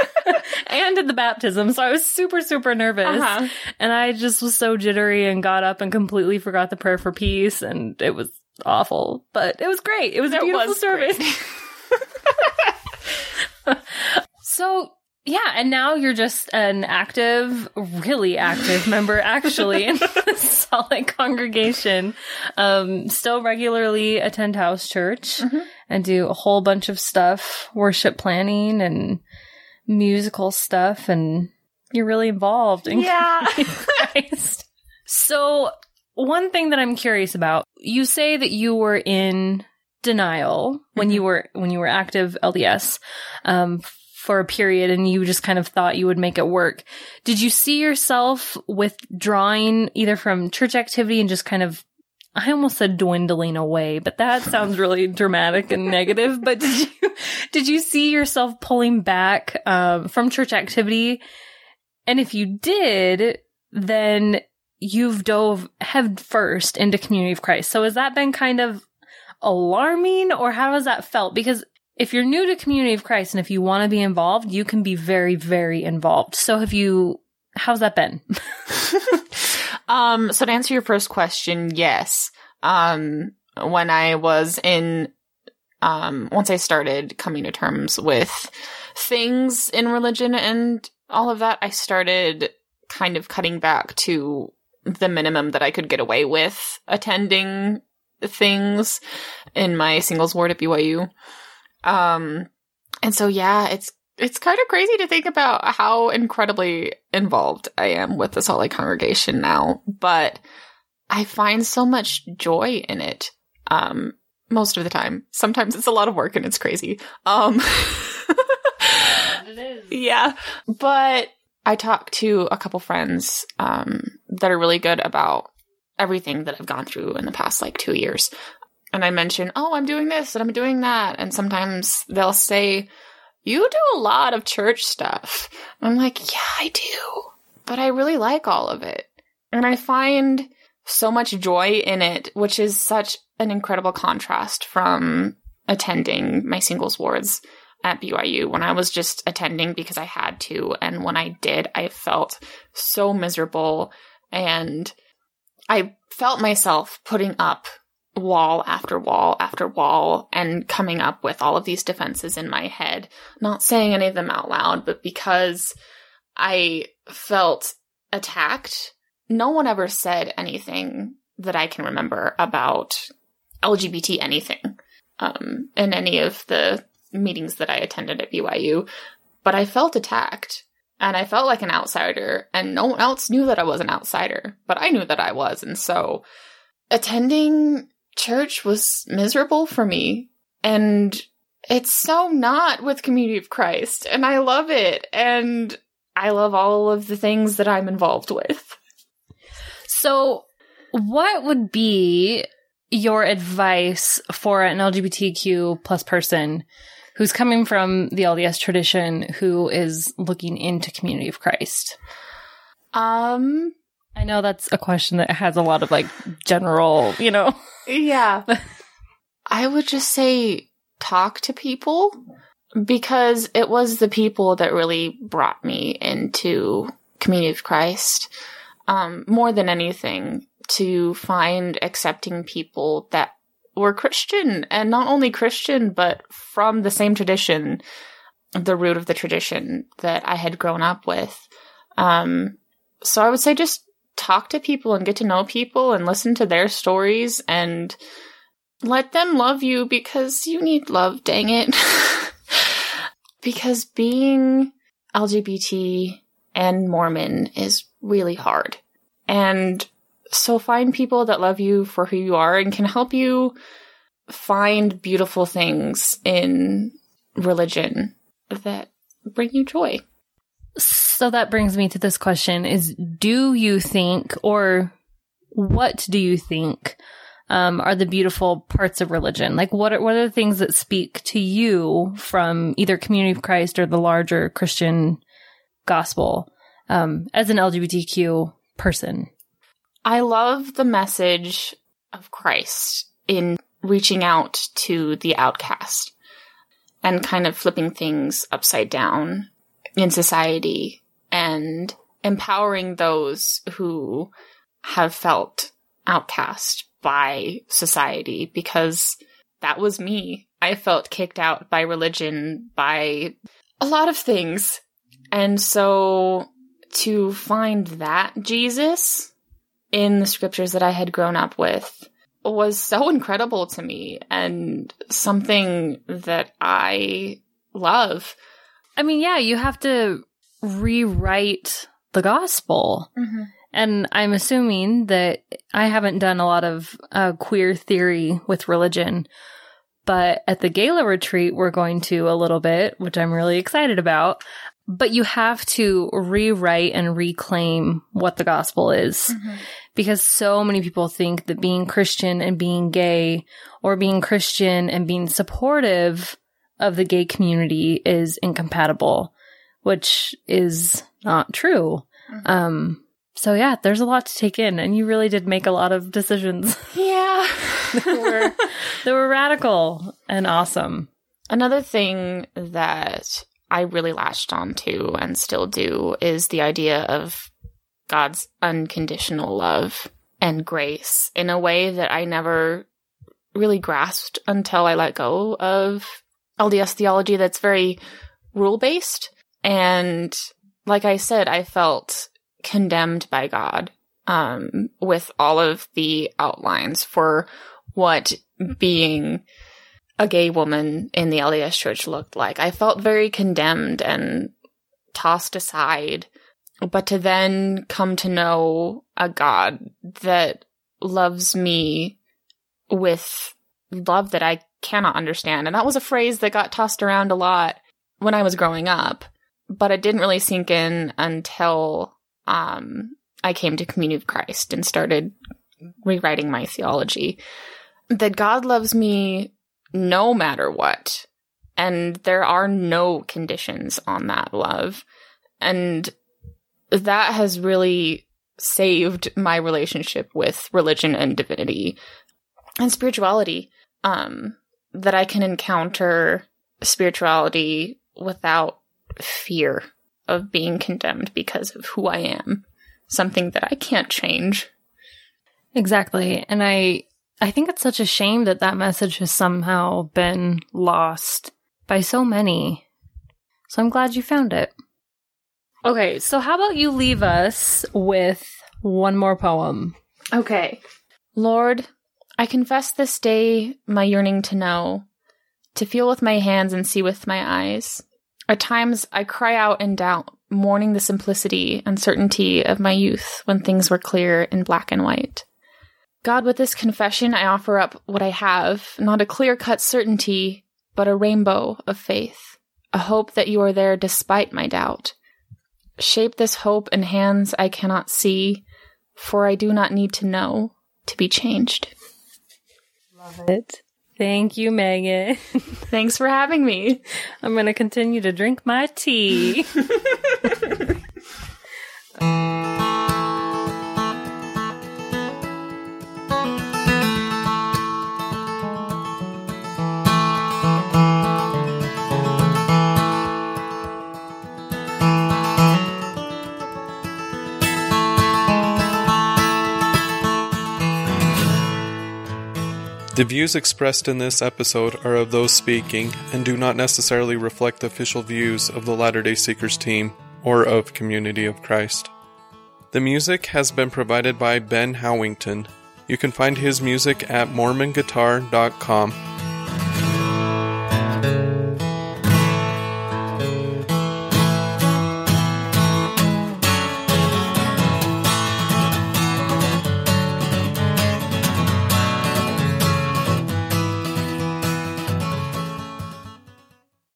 and did the baptism. So I was super, super nervous. And I just was so jittery and got up and completely forgot the prayer for peace. And it was awful, but it was great. It was a beautiful service. So, yeah. And now you're just an really active member, actually, in the Solid congregation. Still regularly attend house church and do a whole bunch of stuff, worship planning and musical stuff. And you're really involved in Christ. So one thing that I'm curious about, you say that you were in denial when you were active LDS, for a period, and you just kind of thought you would make it work. Did you see yourself withdrawing either from church activity and just kind of, I almost said dwindling away, but that sounds really dramatic and negative. But did you see yourself pulling back from church activity? And if you did, then you've dove head first into Community of Christ. So has that been kind of alarming, or how has that felt? Because if you're new to Community of Christ and if you want to be involved, you can be very, very involved. So how's that been?
So to answer your first question, yes. When I was once I started coming to terms with things in religion and all of that, I started kind of cutting back to the minimum that I could get away with attending things in my singles ward at BYU. And so, yeah, it's kind of crazy to think about how incredibly involved I am with the Salt Lake congregation now, but I find so much joy in it. Most of the time. Sometimes it's a lot of work and it's crazy.
It is.
Yeah. But I talked to a couple friends, that are really good about everything that I've gone through in the past, 2 years. And I mention, oh, I'm doing this and I'm doing that. And sometimes they'll say, you do a lot of church stuff. I'm like, yeah, I do. But I really like all of it. And I find so much joy in it, which is such an incredible contrast from attending my singles wards at BYU when I was just attending because I had to. And when I did, I felt so miserable. And I felt myself putting up wall after wall after wall and coming up with all of these defenses in my head, not saying any of them out loud, but because I felt attacked. No one ever said anything that I can remember about LGBT anything in any of the meetings that I attended at BYU, but I felt attacked and I felt like an outsider, and no one else knew that I was an outsider, but I knew that I was. And so attending church was miserable for me, and it's so not with Community of Christ, and I love it, and I love all of the things that I'm involved with.
So what would be your advice for an LGBTQ plus person who's coming from the LDS tradition who is looking into Community of Christ? I know that's a question that has a lot of general,
Yeah. I would just say talk to people, because it was the people that really brought me into Community of Christ. More than anything, to find accepting people that were Christian, and not only Christian, but from the same tradition, the root of the tradition that I had grown up with. So I would say just talk to people and get to know people and listen to their stories and let them love you, because you need love, dang it. Because being LGBT and Mormon is really hard. And so find people that love you for who you are and can help you find beautiful things in religion that bring you joy.
So that brings me to this question is, do you think, or what do you think are the beautiful parts of religion? What are the things that speak to you from either Community of Christ or the larger Christian gospel as an LGBTQ person?
I love the message of Christ in reaching out to the outcast and kind of flipping things upside down in society and empowering those who have felt outcast by society, because that was me. I felt kicked out by religion, by a lot of things. And so to find that Jesus in the scriptures that I had grown up with was so incredible to me, and something that I love.
I mean, yeah, you have to rewrite the gospel. Mm-hmm. And I'm assuming that I haven't done a lot of queer theory with religion, but at the Gala retreat, we're going to a little bit, which I'm really excited about. But you have to rewrite and reclaim what the gospel is, mm-hmm. because so many people think that being Christian and being gay, or being Christian and being supportive of the gay community is incompatible, which is not true. Mm-hmm. So yeah, there's a lot to take in, and you really did make a lot of decisions.
Yeah.
that were radical and awesome.
Another thing that I really latched onto and still do is the idea of God's unconditional love and grace in a way that I never really grasped until I let go of LDS theology that's very rule-based. And like I said, I felt condemned by God with all of the outlines for what being a gay woman in the LDS Church looked like. I felt very condemned and tossed aside. But to then come to know a God that loves me with love that I cannot understand. And that was a phrase that got tossed around a lot when I was growing up, but it didn't really sink in until I came to Community of Christ and started rewriting my theology. That God loves me no matter what. And there are no conditions on that love. And that has really saved my relationship with religion and divinity and spirituality. That I can encounter spirituality without fear of being condemned because of who I am. Something that I can't change.
Exactly. And I think it's such a shame that that message has somehow been lost by so many. So I'm glad you found it. Okay, so how about you leave us with one more poem?
Okay. Lord, I confess this day my yearning to know, to feel with my hands and see with my eyes. At times I cry out in doubt, mourning the simplicity and certainty of my youth when things were clear in black and white. God, with this confession I offer up what I have, not a clear-cut certainty, but a rainbow of faith, a hope that you are there despite my doubt. Shape this hope in hands I cannot see, for I do not need to know to be changed.
Love it. Thank you, Megan.
Thanks for having me.
I'm going to continue to drink my tea.
The views expressed in this episode are of those speaking and do not necessarily reflect the official views of the Latter-day Seekers team or of Community of Christ. The music has been provided by Ben Howington. You can find his music at mormonguitar.com.